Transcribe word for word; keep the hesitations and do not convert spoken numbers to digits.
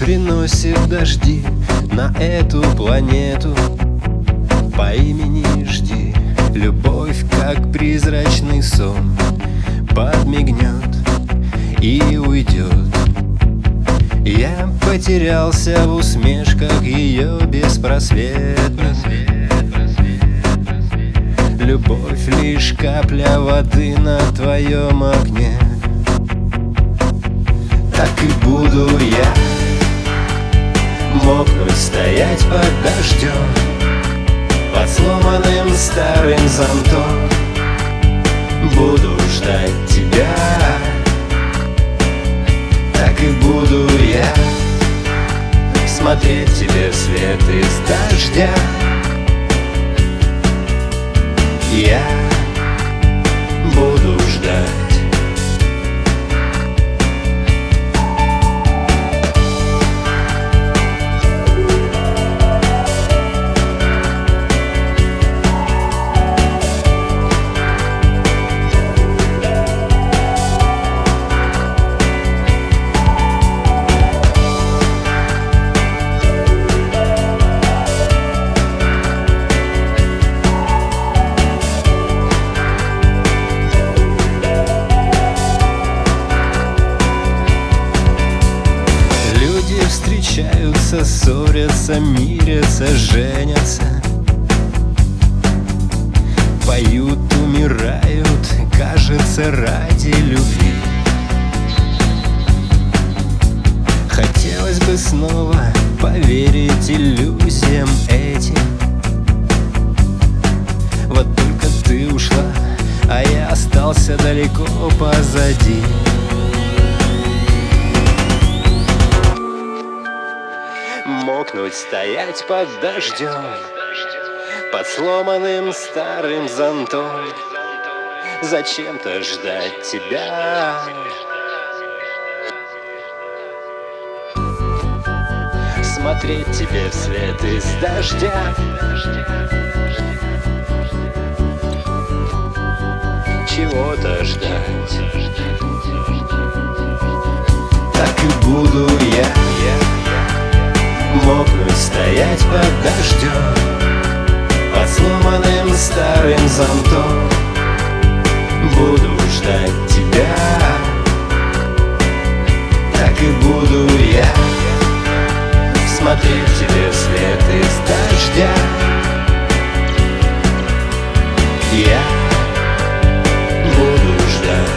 приносит дожди на эту планету по имени жди. Любовь, как призрачный сон, подмигнет и уйдет. Я потерялся в усмешках ее беспросветных. Любовь — лишь капля воды на твоем огне. Так и буду я мокнуть, стоять под дождем, под сломанным старым зонтом. Буду ждать тебя. Так и буду я смотреть тебе вслед из дождя. Я буду ждать. Встречаются, ссорятся, мирятся, женятся, поют, умирают, кажется, ради любви. Хотелось бы снова поверить иллюзиям этим. Вот только ты ушла, а я остался далеко позади. Мокнуть, стоять под дождем, под сломанным старым зонтом, зачем-то ждать тебя. Смотреть тебе вслед из дождя. Чего-то ждать. Так и буду я мокнуть, стоять под дождем, под сломанным старым зонтом. Буду ждать тебя. Так и буду я смотреть тебе вслед из дождя. Я буду ждать.